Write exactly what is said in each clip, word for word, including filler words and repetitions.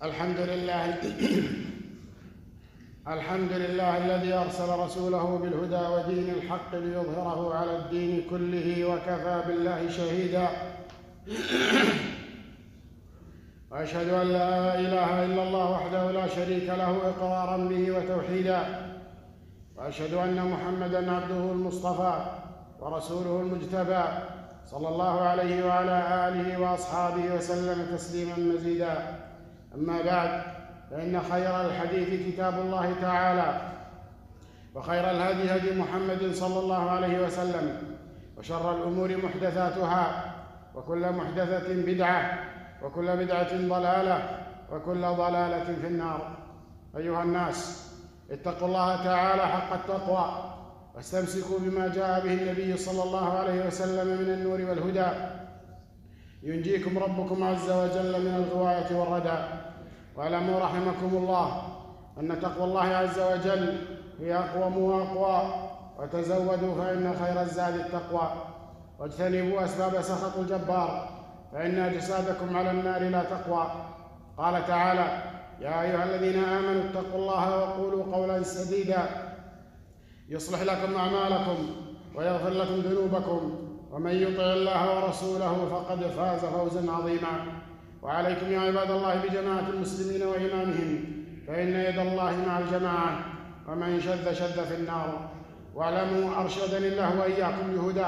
الحمد لله الحمد لله الذي أرسل رسوله بالهدى ودين الحق ليظهره على الدين كله وكفى بالله شهيدا. وأشهد أن لا إله إلا الله وحده لا شريك له إقرارا به وتوحيدا. وأشهد أن محمدًا عبده المصطفى ورسوله المجتبى صلى الله عليه وعلى آله وأصحابه وسلم تسليمًا مزيدا. أما بعد، فإن خير الحديث كتاب الله تعالى، وخير الهدي هدي محمد صلى الله عليه وسلم، وشر الأمور محدثاتها، وكل محدثة بدعة، وكل بدعة ضلالة، وكل ضلالة في النار. أيها الناس، اتقوا الله تعالى حق التقوى، واستمسكوا بما جاء به النبي صلى الله عليه وسلم من النور والهدى، ينجيكم ربكم عز وجل من الغواية والردى. واعلموا رحمكم الله أن تقوى الله عز وجل هي أقوم وأقوى، وتزودوا فإن خير الزاد التقوى، واجتنبوا أسباب سخط الجبار، فإن أجسادكم على النار لا تقوى. قال تعالى: يا أيها الذين آمنوا اتقوا الله وقولوا قولا سديدا يصلح لكم أعمالكم ويغفر لكم ذنوبكم، ومن يطع الله ورسوله فقد فاز فوزا عظيما. وعليكم يا عباد الله بجماعة المسلمين وإمامهم، فإن يد الله مع الجماعة، ومن شذ شذ في النار. واعلموا أرشدني الله وإياكم لهداه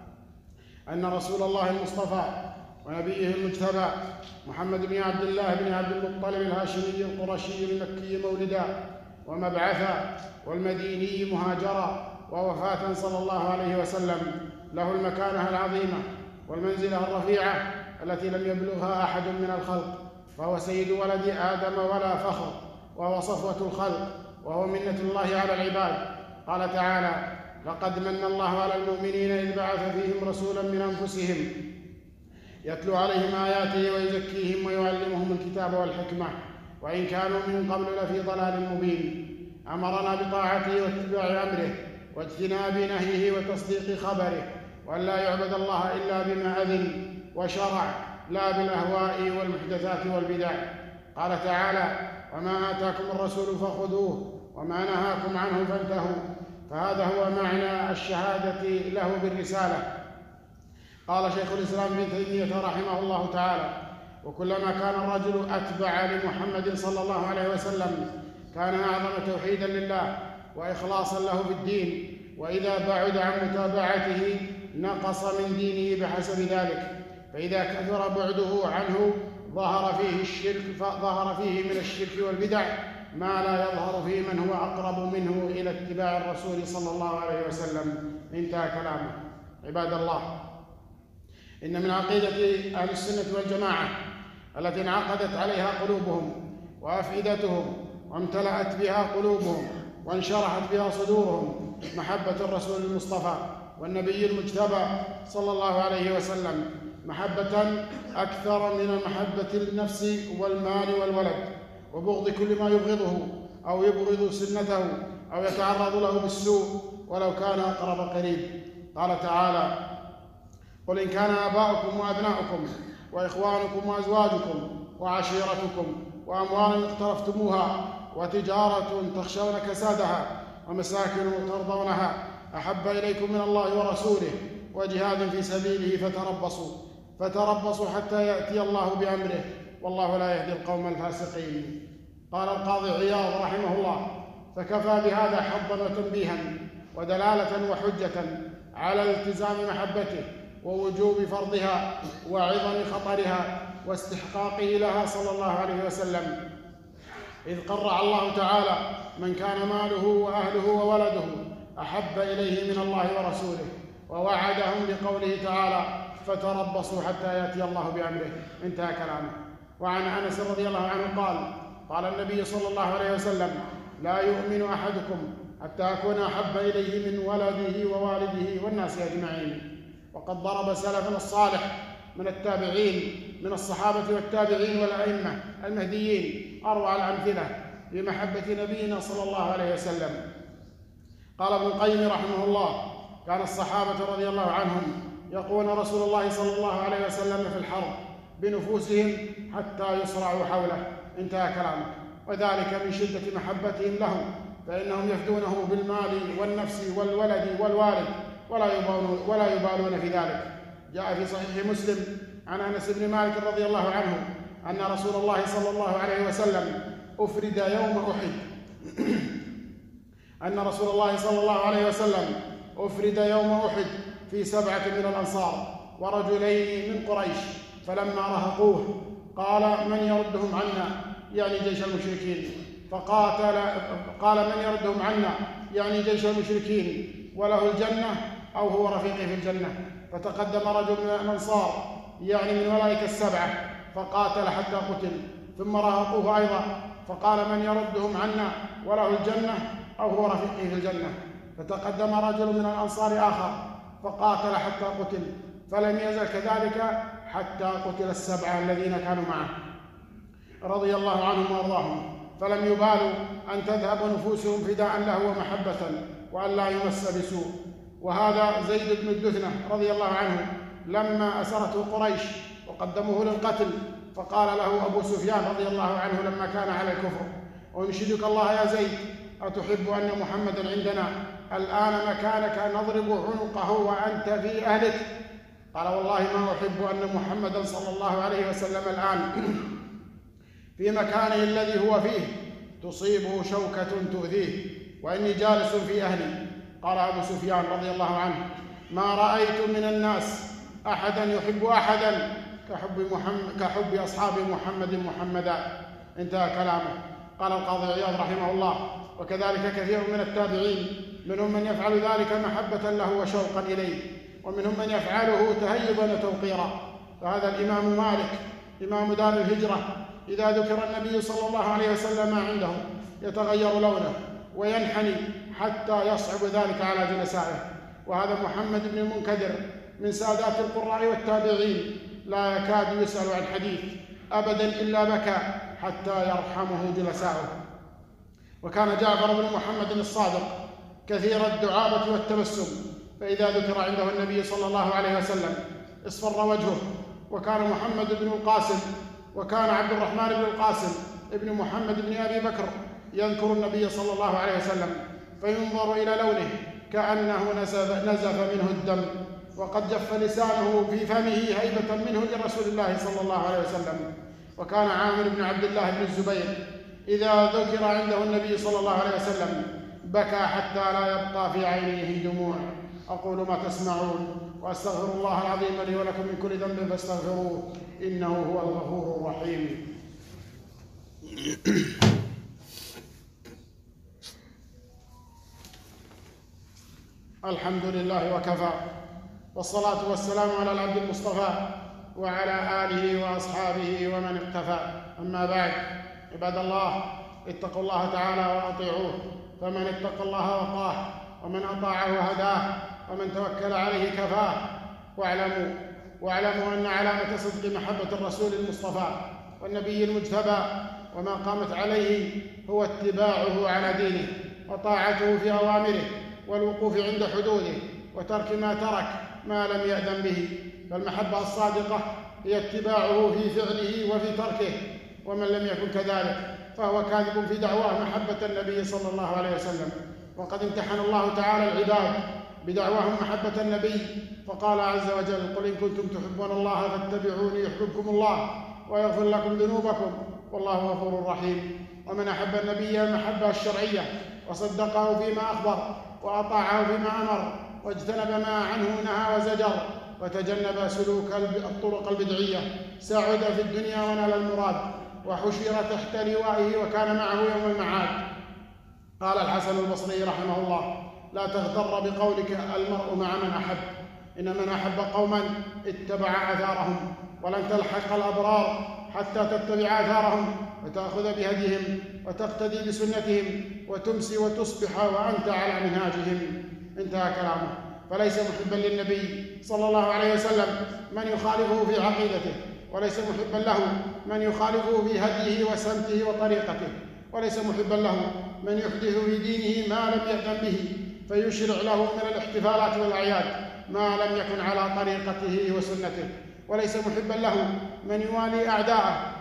أن رسول الله المصطفى ونبيه المجتبى محمد بن عبد الله بن عبد المطلب الهاشمي القرشي المكي مولدا ومبعثا، والمديني مهاجرا ووفاة صلى الله عليه وسلم، له المكانة العظيمة والمنزلة الرفيعة التي لم يبلغها أحد من الخلق، فهو سيد ولد آدم ولا فخر، وهو صفوة الخلق، وهو منة الله على العباد. قال تعالى: لقد من الله على المؤمنين إذ بعث فيهم رسولا من أنفسهم يتلو عليهم آياته ويزكيهم ويعلمهم الكتاب والحكمة وإن كانوا من قبل لفي ضلال مبين. أمرنا بطاعته واتباع أمره واجتناب نهيه وتصديق خبره، وأن لا يعبد الله إلا بما أذن وشرع، لا بالأهواء والمحدثات والبدع. قال تعالى: وما آتاكم الرسول فخذوه وما نهاكم عنه فانتهوا. فهذا هو معنى الشهادة له بالرسالة. قال شيخ الإسلام ابن تيمية رحمه الله تعالى: وكلما كان الرجل أتبع لمحمد صلى الله عليه وسلم كان أعظم توحيدا لله وإخلاصا له بالدين، وإذا بعد عن متابعته نقص من دينه بحسب ذلك. فإذا كثر بعده عنه ظهر فيه الشرك فظهر فيه من الشرك والبدع ما لا يظهر في من هو أقرب منه إلى اتباع الرسول صلى الله عليه وسلم. انتهى كلامه. عباد الله، إن من عقيدة أهل السنة والجماعة التي انعقدت عليها قلوبهم وأفئدتهم وامتلأت بها قلوبهم وانشرحت بها صدورهم محبة الرسول المصطفى والنبي المجتبى صلى الله عليه وسلم، محبة أكثر من محبة النفس والمال والولد، وبغض كل ما يبغضه أو يبغض سنته أو يتعرض له بالسوء ولو كان أقرب قريب. قال تعالى: قل إن كان آباؤكم وأبناؤكم وإخوانكم وأزواجكم وعشيرتكم وأموال اقترفتموها وتجارة تخشون كسادها ومساكن ترضونها أحب إليكم من الله ورسوله وجهاد في سبيله فتربصوا فتربصوا حتى يأتي الله بأمره والله لا يهدي القوم الفاسقين. قال القاضي عياض رحمه الله: فكفى بهذا حظا وتنبيها ودلالة وحجة على التزام محبته ووجوب فرضها وعظم خطرها واستحقاقه لها صلى الله عليه وسلم، إذ قرع الله تعالى من كان ماله وأهله وولده أحب إليه من الله ورسوله، ووعدهم بقوله تعالى: فتربصوا حتى يأتي الله بأمره. انتهى كلامه. وعن أنس رضي الله عنه قال: قال النبي صلى الله عليه وسلم: لا يؤمن أحدكم حتى أكون أحب إليه من ولده ووالده والناس أجمعين. وقد ضرب سلفنا الصالح من التابعين من الصحابة والتابعين والأئمة المهديين أروع الأمثلة بمحبة نبينا صلى الله عليه وسلم. قال ابن القيم رحمه الله: كان الصحابة رضي الله عنهم يقون رسول الله صلى الله عليه وسلم في الحرب بنفوسهم حتى يصرعوا حوله، انتهى كلامه. وذلك من شدة محبتهم له، فإنهم يفدونه بالمال والنفس والولد والوالد ولا يبالون, ولا يبالون في ذلك. جاء في صحيح مسلم عن أنس بن مالك رضي الله عنه أن رسول الله صلى الله عليه وسلم أفرد يوم أحد أن رسول الله صلى الله عليه وسلم أفرد يوم أحد في سبعة من الأنصار ورجلين من قريش، فلما رهقوه قال: من يردهم عنا؟ يعني جيش المشركين. فقاتل قال: من يردهم عنا؟ يعني جيش المشركين، وله الجنة أو هو رفيقي في الجنة. فتقدم رجل من الأنصار يعني من أولئك السبعة فقاتل حتى قتل، ثم رهقوه أيضا فقال: من يردهم عنا وله الجنة أو هو رفيقي في الجنة. فتقدم رجل من الأنصار آخر فقاتل حتى قتل، فلم يزل كذلك حتى قتل السبعة الذين كانوا معه رضي الله عنهم وارضاهم، فلم يبالوا أن تذهب نفوسهم فداء له ومحبة وأن لا يمس بسوء. وهذا زيد بن الدثنة رضي الله عنه لما أسرته قريش وقدموه للقتل، فقال له أبو سفيان رضي الله عنه لما كان على الكفر: أنشدك الله يا زيد، أتحب أن محمدا عندنا الآن مكانك نضرب عنقه وأنت في أهلك؟ قال: والله ما أحب أن محمدا صلى الله عليه وسلم الآن في مكانه الذي هو فيه تصيبه شوكة تؤذيه وإني جالس في أهلي. قال أبو سفيان رضي الله عنه: ما رأيت من الناس أحدا يحب أحدا كحب, محمد كحب أصحاب محمد محمدا. انتهى كلامه. قال القاضي عياض رحمه الله: وكذلك كثير من التابعين منهم من يفعل ذلك محبة له وشوقا إليه، ومنهم من يفعله تهيبا وتوقيرا. فهذا الإمام مالك إمام دار الهجرة إذا ذكر النبي صلى الله عليه وسلم عنده يتغير لونه وينحني حتى يصعب ذلك على جلسائه. وهذا محمد بن المنكدر من سادات القراء والتابعين لا يكاد يسأل عن حديث أبدا إلا بكى حتى يرحمه جلساؤه. وكان جعفر بن محمد الصادق كثير الدعابة والتبسم، فإذا ذكر عنده النبي صلى الله عليه وسلم اصفر وجهه. وكان محمد بن القاسم وكان عبد الرحمن بن القاسم ابن محمد بن أبي بكر يذكر النبي صلى الله عليه وسلم فينظر إلى لونه كأنه نزف, نزف منه الدم، وقد جف لسانه في فمه هيبة منه لرسول الله صلى الله عليه وسلم. وكان عامر بن عبد الله بن الزبير إذا ذكر عنده النبي صلى الله عليه وسلم بكى حتى لا يبقى في عينيه دموع. أقول ما تسمعون وأستغفر الله العظيم لي ولكم من كل ذنب فاستغفروه إنه هو الغفور الرحيم. الحمد لله وكفى، والصلاة والسلام على العبد المصطفى وعلى آله وأصحابه ومن اقتفى. أما بعد، عباد الله، اتقوا الله تعالى وأطيعوه، فمن اتقى الله وقاه، ومن أطاعه هداه، ومن توكل عليه كفاه. واعلموا واعلموا أن علامة صدق محبة الرسول المصطفى والنبي المجتبى وما قامت عليه هو اتباعه على دينه وطاعته في أوامره والوقوف عند حدوده وترك ما ترك ما لم يأذن به. فالمحبة الصادقة هي اتباعه في فعله وفي تركه، ومن لم يكن كذلك فهو كاذب في دعواه محبة النبي صلى الله عليه وسلم. وقد امتحن الله تعالى العباد بدعواهم محبة النبي، فقال عز وجل: قل إن كنتم تحبون الله فاتبعوني يحببكم الله ويغفر لكم ذنوبكم والله غفور رحيم. ومن أحب النبي المحبة الشرعية وصدقه فيما أخبر وأطاعه فيما أمر واجتنب ما عنه نهى وزجر وتجنب سلوك الطرق البدعية سعد في الدنيا ونال المراد وحشر تحت لوائه وكان معه يوم المعاد. قال الحسن البصري رحمه الله: لا تغتر بقولك المرء مع من أحب، إن من أحب قوما اتبع آثارهم، ولن تلحق الأبرار حتى تتبع آثارهم وتأخذ بهديهم وتقتدي بسنتهم وتمسي وتصبح وأنت على منهاجهم. انتهى كلامه. فليس محبا للنبي صلى الله عليه وسلم من يخالفه في عقيدته، وليس محبا له من يخالفه في هديه وسمته وطريقته، وليس محبا له من يحدث في دينه ما لم يأذن به فيشرع له من الاحتفالات والأعياد ما لم يكن على طريقته وسنته، وليس محبا له من يوالي أعداءه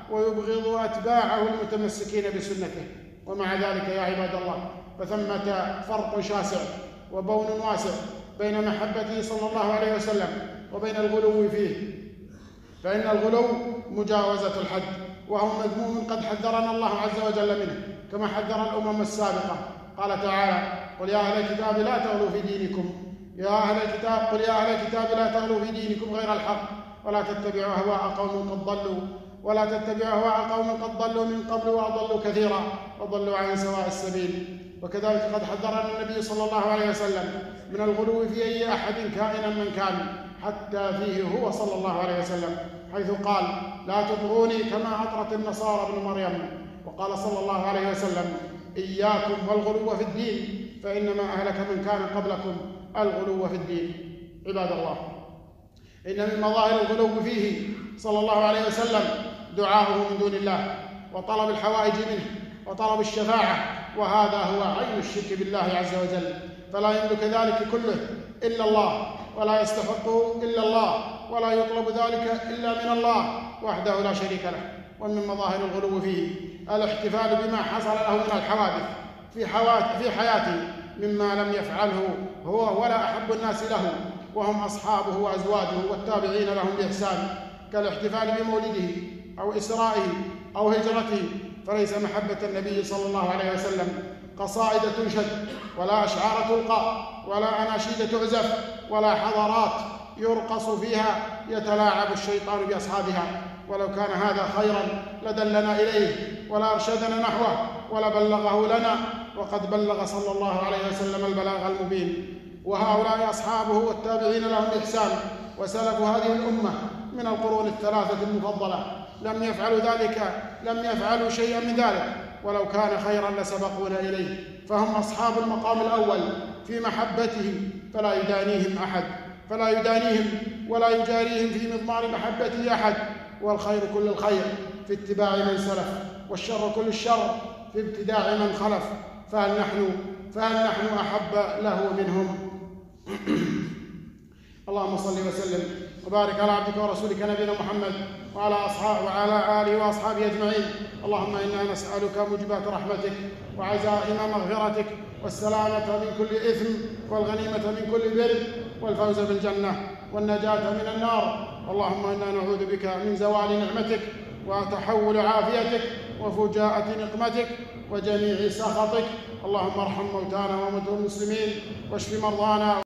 ويبغض أتباعه المتمسكين بسنته. ومع ذلك يا عباد الله، فثمة فرق شاسع وبون واسع بين محبته صلى الله عليه وسلم وبين الغلو فيه. فإن الغلو مجاوزة الحد، وهو مذموم قد حذرنا الله عز وجل منه، كما حذر الأمم السابقة. قال تعالى: قل يا أهل الكتاب لا تغلوا في دينكم يا أهل الكتاب قل يا أهل الكتاب لا تغلوا في دينكم غير الحق ولا تتبعوا أهواء قوم قد ضلوا ولا تتبعوا أهواء قوم قد ضلوا من قبل وأضلوا كثيرا وضلوا عن سواء السبيل. وكذلك قد حذرنا النبي صلى الله عليه وسلم من الغلو في أي أحد كائنا من كان، حتى فيه هو صلى الله عليه وسلم، حيث قال: لا تطروني كما أطرت النصارى ابن مريم. وقال صلى الله عليه وسلم: إياكم والغلو في الدين، فإنما أهلك من كان قبلكم الغلو في الدين. عباد الله، إن من مظاهر الغلو فيه صلى الله عليه وسلم دعاؤه من دون الله، وطلب الحوائج منه، وطلب الشفاعة، وهذا هو عين الشرك بالله عز وجل. فلا يملك ذلك كله إلا الله، ولا يستحقه إلا الله، ولا يطلب ذلك إلا من الله وحده لا شريك له. ومن مظاهر الغلو فيه الاحتفال بما حصل له من الحوادث في حياته مما لم يفعله هو ولا أحب الناس له، وهم أصحابه وأزواجه والتابعين لهم بإحسان، كالاحتفال بمولده أو إسرائه أو هجرته. فليس محبة النبي صلى الله عليه وسلم قصائد تنشد، ولا أشعار تلقى، ولا أناشيد تعزف، ولا حضارات يرقص فيها يتلاعب الشيطان بأصحابها. ولو كان هذا خيرا لدلنا إليه ولا أرشدنا نحوه ولا بلغه لنا، وقد بلغ صلى الله عليه وسلم البلاغ المبين. وهؤلاء أصحابه والتابعين لهم بإحسان وسلف هذه الأمة من القرون الثلاثة المفضلة لم يفعلوا ذلك لم يفعلوا شيئا من ذلك، ولو كان خيرا لسبقونا إليه. فهم أصحاب المقام الأول في محبته، فلا يدانيهم أحد فلا يدانيهم ولا يجاريهم في مضمار محبته أحد. والخير كل الخير في اتباع من سلف، والشر كل الشر في ابتداع من خلف. فهل نحن فهل نحن أحب له منهم؟ اللهم صل وسلم وبارك على عبدك ورسولك نبينا محمد وعلى أصحابه وعلى آله وأصحابه أجمعين. اللهم إنا نسألك موجبات رحمتك وعزائم مغفرتك والسلامة من كل إثم والغنيمة من كل بر والفوز بالجنة والنجاة من النار. اللهم إنا نعوذ بك من زوال نعمتك وتحول عافيتك وفجاءة نقمتك وجميع سخطك. اللهم ارحم موتانا وموتى المسلمين واشف مرضانا